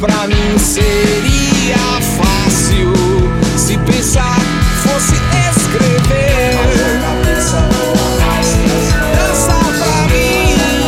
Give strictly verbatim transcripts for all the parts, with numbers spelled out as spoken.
pra mim seria fácil se pensar fosse escrever. Dança pra mim.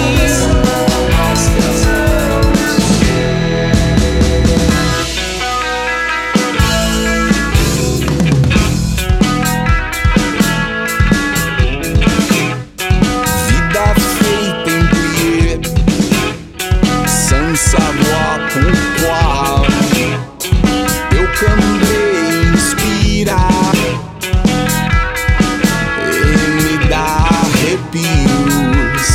Vida feita em plié, sans savoir pourquoi. Eu cambrei inspirar e me dá arrepios.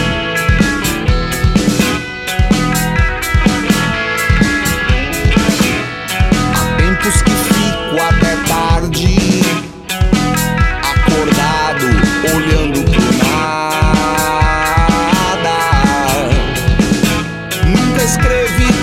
Há tempos que fico até tarde acordado, olhando pro nada. Nunca escrevi